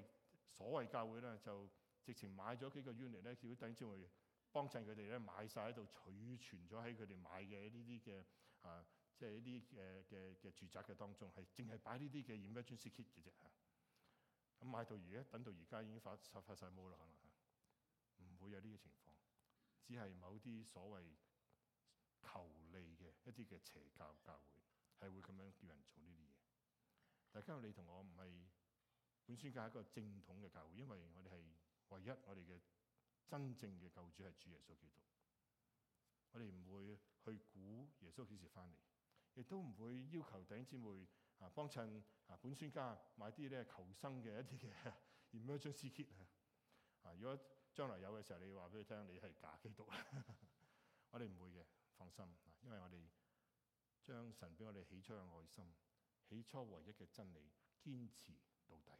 所謂教會咧就直情買咗幾個 unit 咧，叫啲弟兄姊妹幫襯佢哋咧買晒喺度，儲存咗喺佢哋買嘅呢啲嘅啊，即係呢啲嘅嘅嘅住宅嘅當中，係淨係擺呢啲嘅 emergency kit 嘅啫嚇。咁買到而家，等到而家已經發發晒毛啦，可能嚇，唔會有呢個情況，只係某啲所謂求利嘅一啲嘅邪教教會係會咁樣叫人做呢啲嘢。但係今日你同我唔係本宣教係一個正統嘅教會，因為我哋係唯一我哋嘅真正嘅救主係主耶穌基督。我哋唔會去估耶穌幾時翻嚟，亦都唔會要求弟兄姊妹啊幫襯啊本宣家買啲咧求生嘅一啲嘅 emergency kit 啊。如果將來有嘅時候，你話俾佢聽你係假基督，我哋唔會嘅，放心啊，因為我哋將神俾我哋起初嘅愛心、起初唯一嘅真理堅持到底。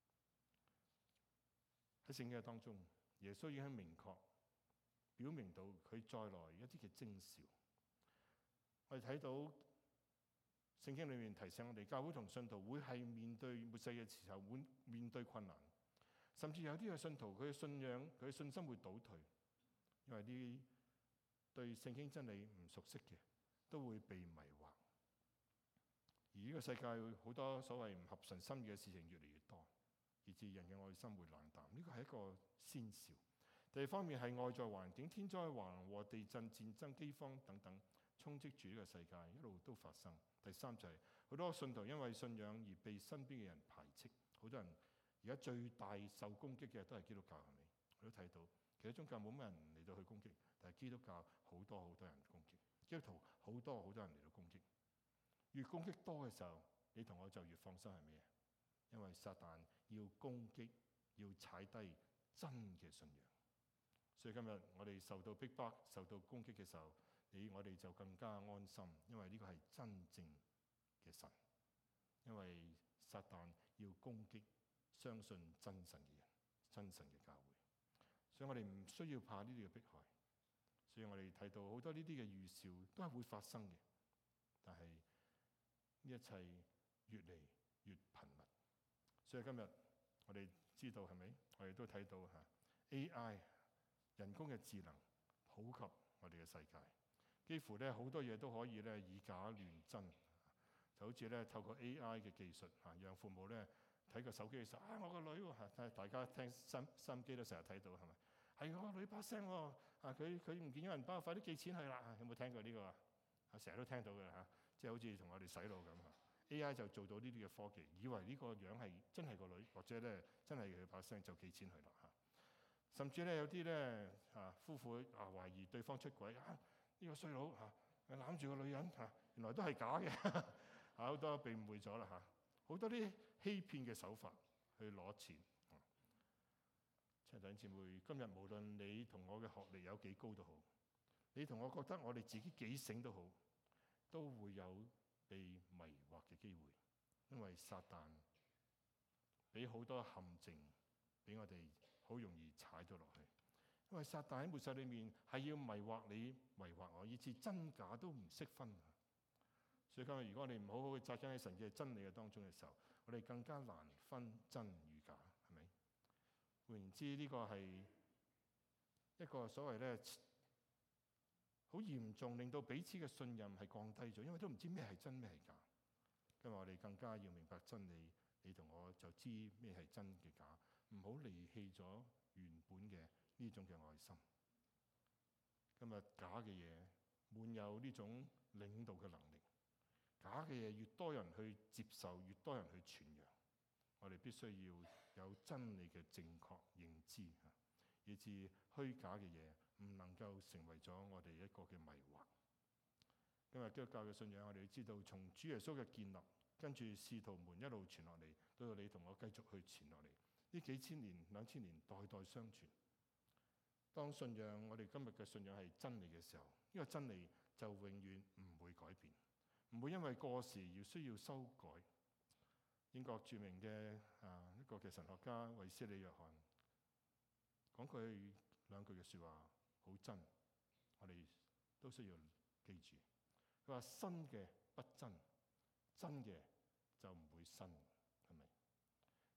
喺聖經當中，耶穌已經明確表明到佢再來一啲嘅徵兆。我哋睇到聖經裏面提醒我哋，教會同信徒會係面對末世嘅時候會面對困難，甚至有啲嘅信徒佢嘅信仰佢嘅信心會倒退，因為啲對聖經真理唔熟悉嘅都會被迷惑。而呢個世界好多所謂唔合神心意嘅事情越嚟越多，以致人嘅愛心會冷淡。呢個係一個先兆。第二方面係外在環境，天災橫禍、地震、戰爭、饑荒等等充斥住呢個世界，一路都發生。第三就係、是、好多信徒因為信仰而被身邊嘅人排斥。好多人而家最大受攻擊嘅都係基督教，係咪？我都睇到其他宗教冇乜人嚟到去攻擊，但係基督教好多好多人攻擊，基督徒好多好多人嚟到攻擊。越攻擊多嘅時候，你同我就越放心係咩？因為撒旦要攻擊，要踩低真嘅信仰。所以今日我哋受到逼迫、受到攻擊嘅時候，你我哋就更加安心，因為呢個係真正嘅神。因為撒旦要攻擊相信真神嘅人、真神嘅教會，所以我哋唔需要怕呢啲嘅迫害。所以我哋睇到好多呢啲嘅預兆都係會發生嘅，但係呢一切越嚟越頻密。所以今日我哋知道係咪？我哋都睇到嚇 A I 人工嘅智能普及我哋嘅世界，幾乎咧好多嘢都可以咧以假亂真。就好似咧透過 A I 嘅技術嚇，讓父母咧睇個手機嘅時候，啊我個女喎，大家聽心心機都成日睇到係咪？係我個女把聲喎，啊佢佢唔見咗銀包，快啲寄錢去啦！有冇聽過呢個啊？啊成日都聽到嘅嚇，即係好似同我哋洗腦咁嚇。A I 就做到呢啲嘅科技，以為呢個樣係真係個女，或者咧真係佢把聲就寄錢去啦嚇。甚至咧有啲咧啊夫婦啊懷疑對方出軌啊，呢個衰佬嚇攬住個女人嚇，原來都係假嘅。好多被誤會咗啦嚇，好多啲欺騙嘅手法去攞錢。親愛弟兄姊妹，今日無論你同我嘅學歷有幾高都好，你同我覺得我哋自己幾醒都好，都會有被迷惑嘅機會，因為撒旦俾好多陷阱俾我哋好容易踩咗落去。因為撒旦喺末世裏面係要迷惑你、迷惑我，以致真假都唔識分。所以今日如果我哋唔好好去扎根喺神嘅真理嘅當中嘅時候，我哋更加難分真與假，係咪？換言之，呢個係一個所謂咧好嚴重，令到彼此嘅信任係降低咗，因為都唔知咩係真咩係假。今日我哋更加要明白真理，你同我就知咩係真嘅假，唔好離棄咗原本嘅呢種嘅愛心。今日假嘅嘢滿有呢種領導嘅能力。假嘅嘢越多人去接受，越多人去傳揚。我哋必須要有真理嘅正確認知，以致虛假嘅嘢唔能夠成為咗我哋一個嘅迷惑。今日基督教嘅信仰，我哋要知道從主耶穌嘅建立，跟住使徒們一路傳落嚟，到你同我繼續去傳落嚟。呢幾千年、兩千年，代代相傳。當信仰我哋今日嘅信仰係真理嘅時候，呢個真理就永遠唔會改變。唔會因為過時而需要修改。英國著名嘅啊一個嘅神學家衛斯理約翰講句兩句嘅説話好真，我哋都需要記住。佢話新嘅不真，真嘅就唔會新，係咪？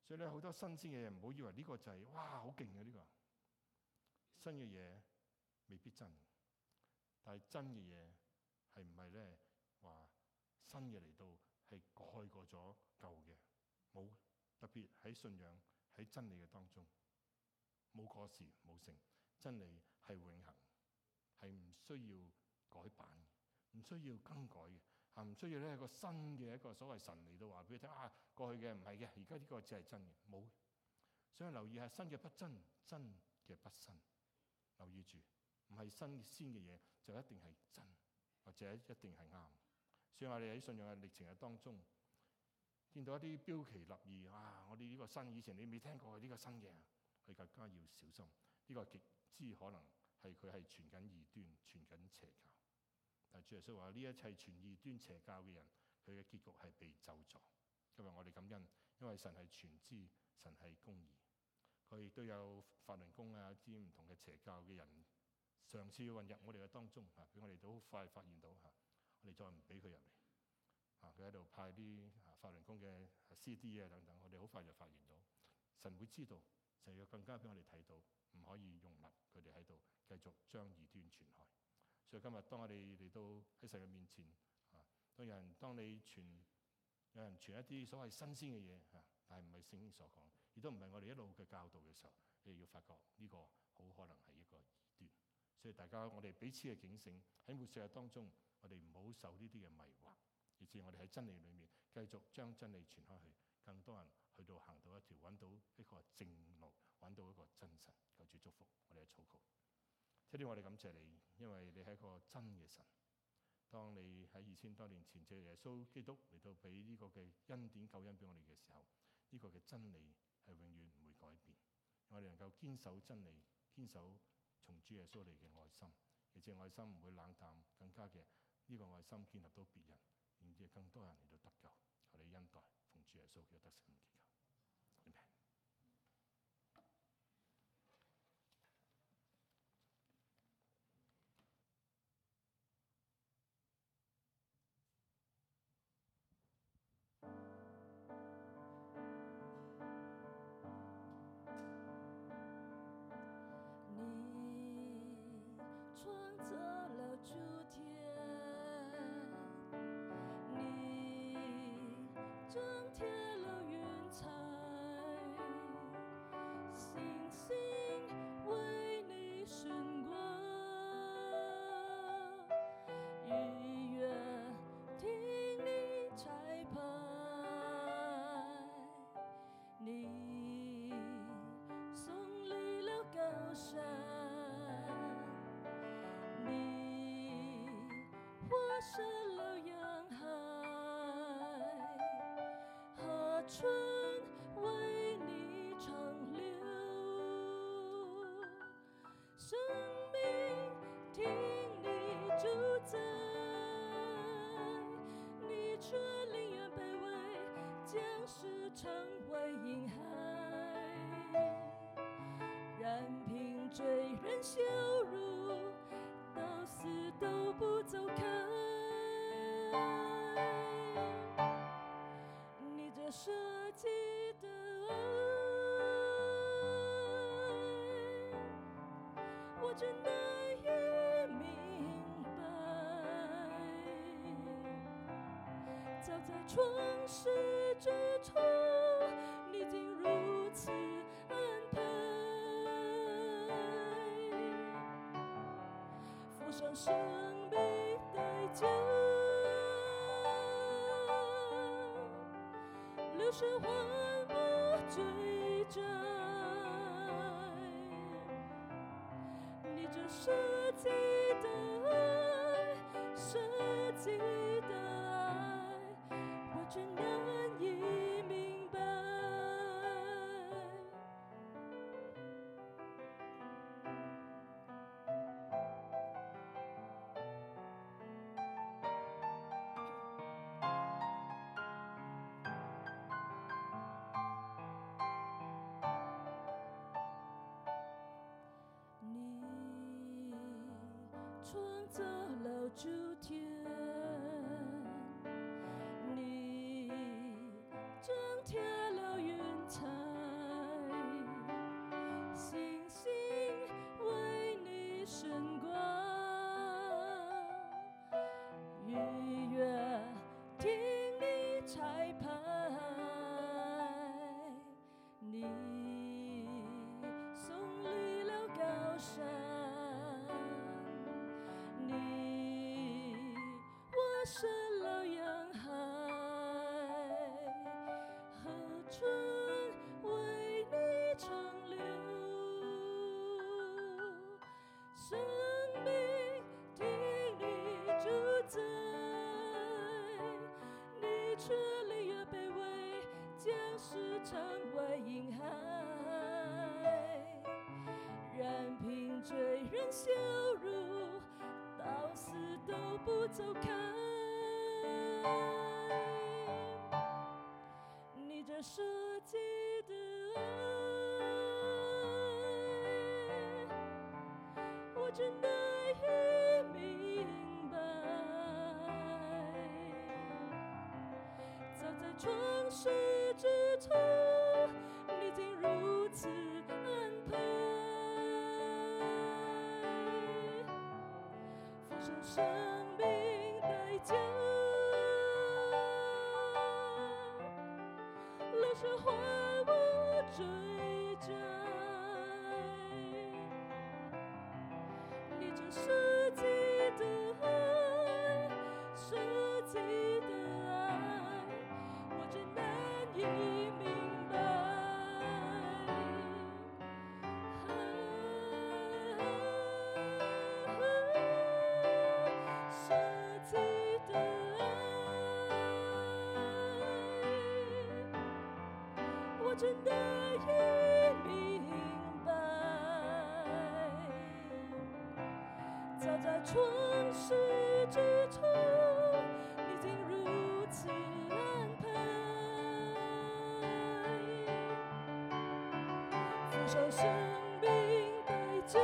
所以咧，好多新鮮嘅嘢唔好以為呢個就係、是、哇好勁嘅呢個新嘅嘢，未必真。但係真嘅嘢係唔係咧話新嘅嚟到係蓋過咗舊嘅？冇，特別喺信仰喺真理嘅當中，冇過時冇成，真理係永恆，係唔需要改版，唔需要更改嘅。啊，唔需要咧一個新嘅一個所謂神嚟到話俾你聽啊，過去嘅唔係嘅，而家呢個只係真嘅，冇。所以留意下新嘅不真，真嘅不新。留意住，唔係新鮮嘅嘢就一定係真，或者一定係啱。所以我哋喺信仰嘅歷程嘅當中，見到一啲標奇立異啊！我哋呢個新以前你未聽過嘅呢個新嘅，我哋更加要小心。呢個極之可能係佢係傳緊異端、傳緊邪教。但主耶穌話：呢一切傳異端邪教嘅人，佢嘅結局係被咒詛。今日我哋感恩，因為神係全知，神係公義。佢亦都有法輪功啊，一啲唔同嘅邪教嘅人嘗試要混入我哋嘅當中嚇，俾我哋都好快發現到嚇，我哋再唔俾佢入嚟嚇。佢喺度派啲法輪功嘅 C D 啊等等，我哋好快就發現到。神會知道，就要更加俾我哋睇到，唔可以容納佢哋喺度繼續將異端傳開。所以今日當我哋嚟到喺神嘅面前，啊，當有人當你傳有人傳一啲所謂新鮮嘅嘢嚇，但係唔係聖經所講，亦都唔係我哋一路嘅教導嘅時候，你要發覺呢個好可能係一個異端。所以大家我哋彼此嘅警醒喺末世日當中，我哋唔好受呢啲嘅迷惑，以至我哋喺真理裏面繼續將真理傳開去，更多人去到行到一條揾到一個正路，揾到一個真神。求主祝福我哋嘅禱告。呢啲我哋感謝你，因為你係一個真嘅神。當你喺二千多年前借耶穌基督嚟到俾呢個嘅恩典救恩俾我哋嘅時候，呢、這個嘅真理係永遠唔會改變。我哋能夠堅守真理，堅守從主耶穌嚟嘅愛心，而且愛心唔會冷淡，更加嘅呢、這個愛心建立到別人，令至更多人嚟到得救。我哋恩待奉主耶穌嘅得勝祈求。Amen。 张贴了云彩。 深牢洋海，河春为你长流，生命听你主宰，你却离也卑微，将世场外婴孩，任凭罪人羞辱，到死都不走开。你这设计的爱，我真的已明白。早在创世之初，你竟如此安排，付上生命代价，流血换我追债。你这设计的爱，设计的爱，我真难以明白。设计的爱，我真的已明白。早在创世之初，你竟如此安排，付上生命代价，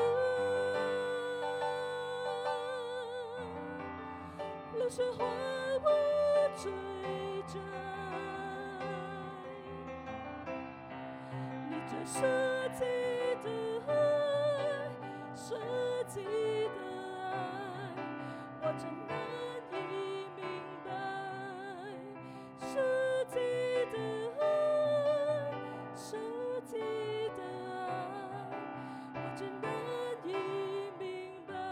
流血换我追债。你这设计的爱，设计的爱，我真难以明白。设计的爱，设计的爱，我真难以明白。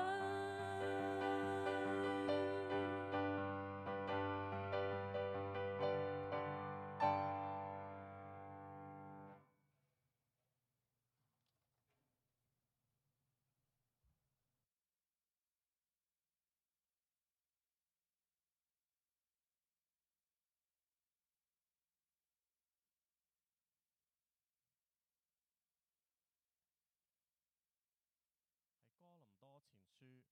喺哥林多前書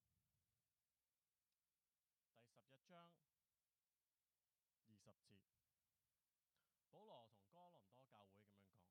第十一章二十節，保羅同哥林多教會咁樣講：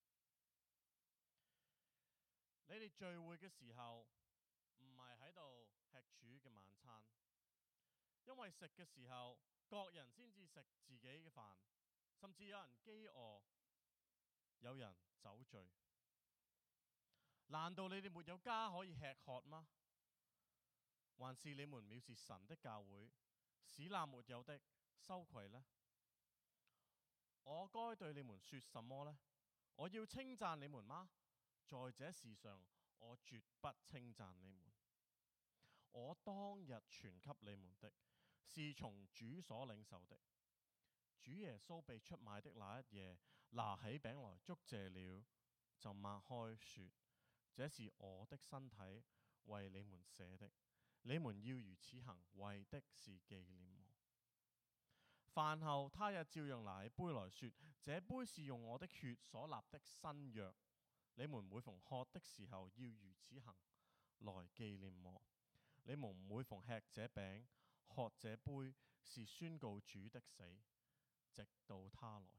你哋聚會嘅時候，唔係喺度吃主嘅晚餐，因為食嘅時候，各人先至食自己嘅飯，甚至有人飢餓，有人酒醉。難道你哋沒有家可以吃喝嗎？還是你們藐視神的教會，使那沒有的羞愧呢？我該對你們說什麼呢？我要稱讚你們嗎？在這事上，我絕不稱讚你們。我當日傳給你們的，是從主所領受的。主耶穌被出賣的那一夜，拿起餅來，祝謝了，就擘開說：這是我的身體，為你們捨的，你們要如此行，為的是紀念我。飯後，他也照樣拿起杯來說：這杯是用我的血所立的新約，你們每逢喝的時候要如此行，來紀念我。你們每逢吃這餅、喝這杯，是宣告主的死，直到他來。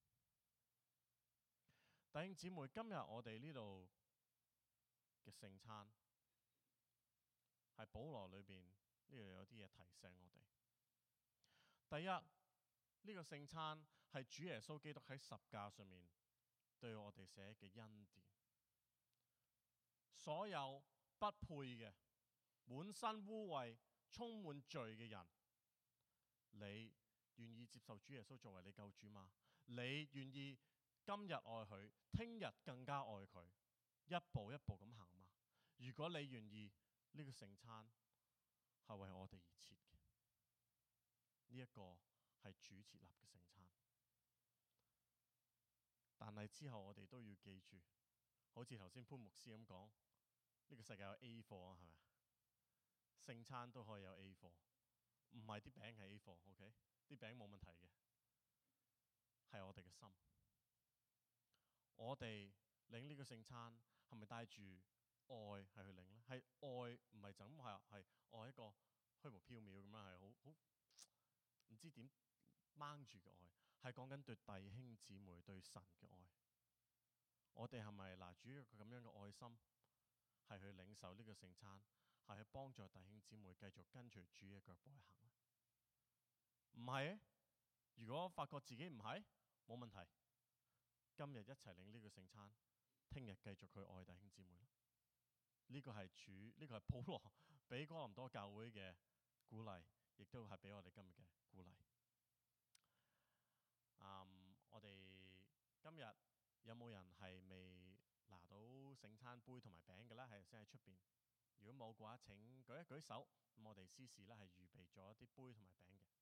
弟兄姊妹，今日我哋呢度嘅聖餐係保羅裏邊呢度有啲嘢提醒我哋。第一，呢、這個聖餐係主耶穌基督喺十架上面對我哋寫嘅恩典。所有不配嘅、滿身污穢、充滿罪嘅人，你願意接受主耶穌作為你救主嗎？你願意今日愛佢，聽日更加愛佢，一步一步咁行嗎？如果你願意，呢、這個聖餐係為我哋而設嘅。 一個係主設立嘅聖餐。但係之後我哋都要記住，好似頭先潘牧師咁講，呢個世界有 A 貨啊，係咪？聖餐都可以有 A 貨，唔係啲餅係 A 貨 ，OK？ 啲餅冇問題嘅，係我哋嘅心。我哋領呢個聖餐係咪帶住愛係去領呢？係愛，唔係就咁係係愛一個虛無縹緲咁樣，係好好唔知點掹住嘅愛，係講緊對弟兄姊妹對神嘅愛。我哋係咪拿住一個咁樣嘅愛心，係去領受呢個聖餐，係去幫助弟兄姊妹繼續跟隨主嘅腳步去行呢？唔係，如果發覺自己唔係，冇問題。今日一齊領呢個聖餐，聽日繼續去愛弟兄姊妹。呢個係主，呢個係保羅俾哥林多教會嘅鼓勵，亦都係俾我哋今日嘅鼓勵。嗯，我哋今日有冇人係未拿到聖餐杯同埋餅嘅咧？係先喺出邊。如果冇嘅話，請舉一舉手。咁我哋司事咧係預備咗一啲杯同埋餅嘅。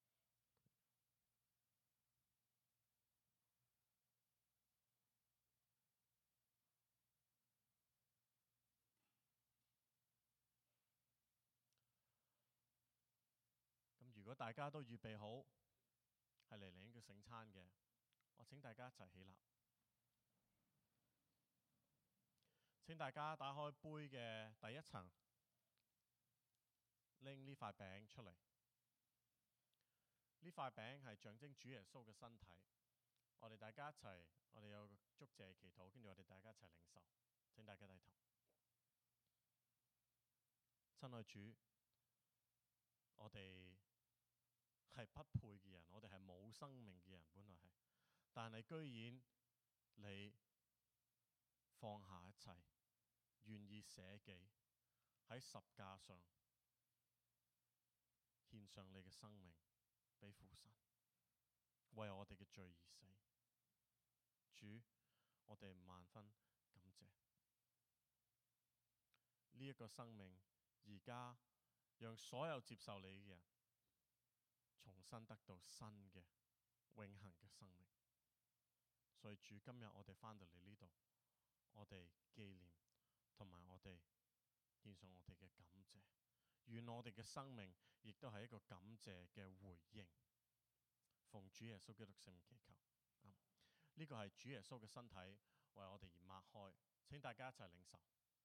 咁如果大家都預備好係嚟領呢個聖餐嘅，我請大家一齊起立。請大家打開杯嘅第一層，拎呢塊餅出嚟。呢塊餅係象徵主耶穌嘅身體。我哋大家一齊，我哋有個祝謝祈禱，跟住我哋大家一齊領受。請大家低頭。親愛主，我哋係不配嘅人，我哋係冇生命嘅人，本來係，但係居然你放下一切，願意捨己喺十架上獻上你嘅生命俾父神，為我哋嘅罪而死。主，我哋萬分感謝呢一個生命，而家讓所有接受你嘅人重新得到新嘅永恆嘅生命。所以主，今日我哋返到嚟呢度，我哋紀念同埋我哋獻上我哋嘅感謝。願我哋嘅生命亦都係一個感謝嘅回應。奉主耶穌基督聖名祈求。呢、這個係主耶穌嘅身體為我哋而擘開，請大家一齊領受。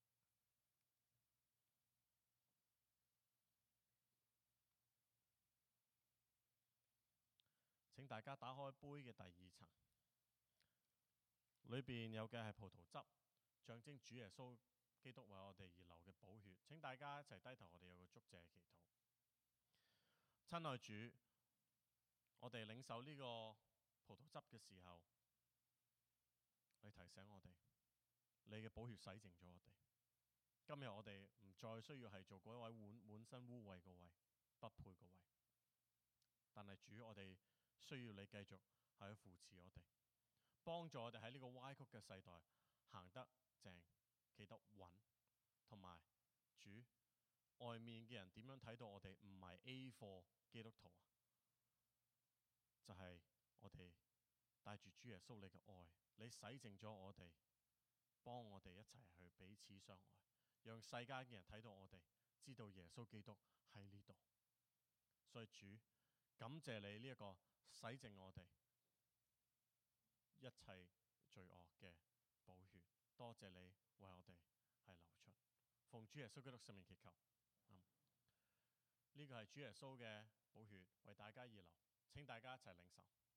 請大家打開杯嘅第二層，裏邊有嘅係葡萄汁，象徵主耶穌基督為我哋而流嘅寶血。請大家一齊低頭，我哋有個祝謝祈禱。親愛主，我哋領受呢個葡萄汁嘅時候，你提醒我哋，你嘅寶血洗淨咗我哋。今日我哋唔再需要係做嗰一位滿滿身污穢個位，不配個位。但係主，我哋需要你繼續係去扶持我哋，幫助我哋喺呢個歪曲嘅世代行得正，企得穩。同埋主，外面嘅人點樣睇到我哋唔係 A 貨基督徒啊？就係、是、我哋帶住主耶穌你嘅愛，你洗淨咗我哋，幫我哋一齊去彼此相愛，讓世界嘅人睇到我哋，知道耶穌基督喺呢度。所以主，感謝你呢一個洗淨我哋一切罪惡嘅寶血，多謝你為我哋係流出。奉主耶穌基督聖名祈求。呢、嗯這個係主耶穌嘅寶血為大家而流，請大家一齊領受。